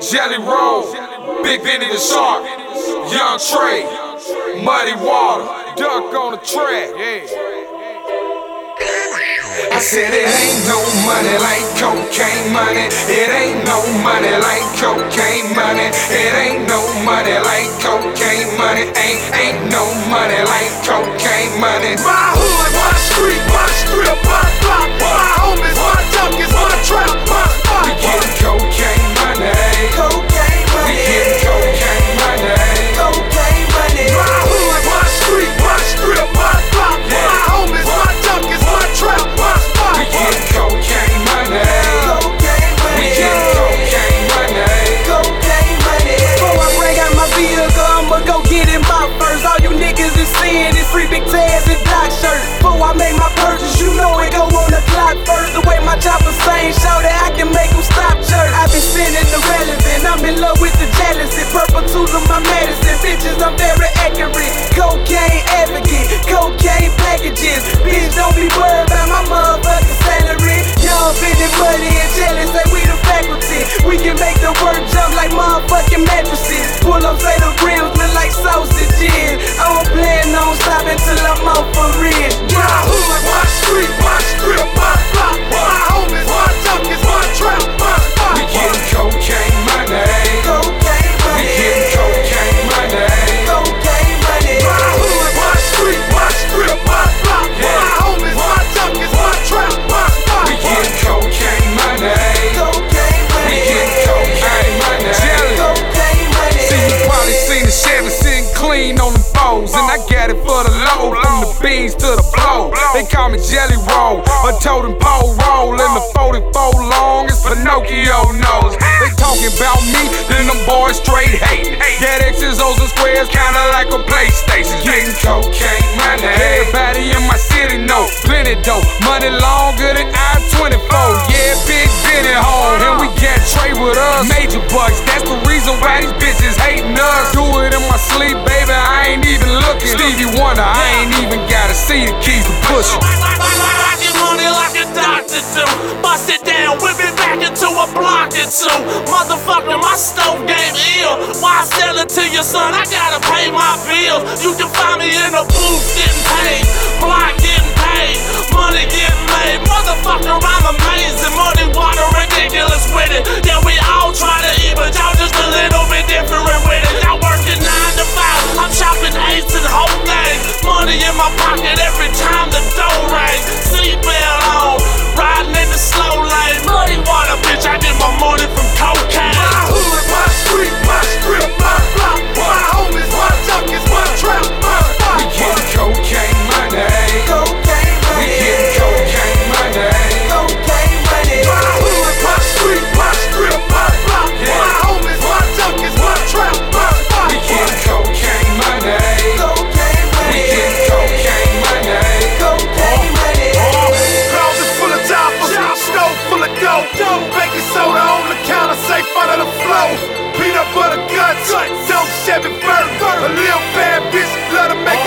Jelly Roll, Big Benny the Shark, Young Trey, Muddy Water, Duck on the track, yeah. I said it ain't no money like cocaine money. It ain't no money like cocaine money. It ain't no money like cocaine money. Ain't no money like cocaine money. My hood, my street, my strip, my block, my homies, my junkies, my trap, my spot. We getting cocaine money. Cocaine money. We getting cocaine money. Cocaine money. My hood, my street, my strip, my block, my homies, my junkies, my trap, my spot. We getting cocaine money. Cocaine money. We getting cocaine money. Cocaine money. Before I break out my vehicle, I'ma go get it my first. All you niggas is seeing is free big tags and black shirts. Before I make my purchase, you know it go on the clock first. The way my chopper sing, show that I can make them stop church. I been spinning the relevant, I'm in love with the jealousy. Purple tools of my medicine, bitches, I'm very accurate. Cocaine advocate, cocaine packages. Bitch, don't be worried about my motherfucking salary. Y'all feeling money and jealous, say we the faculty. We can make the work jump like motherfucking mattresses. Pull up, say the rims look like sausages. I don't plan on stopping till I'm off for real. My hood, my street, my strip, my block, my homies, my junkies, my trap, my spot. We getting cocaine money. Cocaine We money. getting cocaine money. Cocaine money. My hood, my street, my strip, my block, my homies, my junkies, my trap, my spot. We getting cocaine money. Cocaine We money. getting cocaine money. Jelly. Cocaine money. See, you probably seen the Chevy sitting clean on the foes, and I got it for the low, from the beans to the blow. They call me Jelly Roll, a totem pole roll, and the 44 long is Pinocchio nose. They talking about me, then them boys straight hating. Got X's, O's, and squares, kinda like a PlayStation. Getting cocaine money. Everybody in my city know plenty dough, money longer than I-24. Yeah, Big Benny home, and we got Trey with us. Major bucks, that's the reason why these bitches hating us. Do it in my sleep, baby, I ain't even looking. Stevie Wonder, I ain't even gotta see the keys to push it. I get money like a doctor do. Bust it down, whip it back into a block or two. Motherfucker, my stove game ill. Why I sell it to your son? I gotta pay my bills. You can find me in the booth getting paid, block getting paid, money getting made. Motherfucker, I'm amazing. Money, water, ridiculous with it. Yeah, we all try to eat, but y'all just a little bit different with it. Y'all working 9 to 5. I'm chopping eights and whole things. Money in my pocket every time the dough rings. Seatbelt on, riding in the slow lane. Muddy water, bitch, I get my money from cocaine. My hood, my street, my strip, my block, my homies, my junkies, my trap, my spot. We getting cocaine money. Cocaine We money. getting cocaine money. Cocaine money. My hood, my street, my strip, my block, my homies, my junkies, my trap, my spot. We getting cocaine money. Cocaine We money. getting cocaine money. Cocaine money. Closet full of choppers, stove full of dope. Baking soda on the counter, safe under the floor. Peanut butter guts, don't Chevy Bird. A little bad bitch, let her make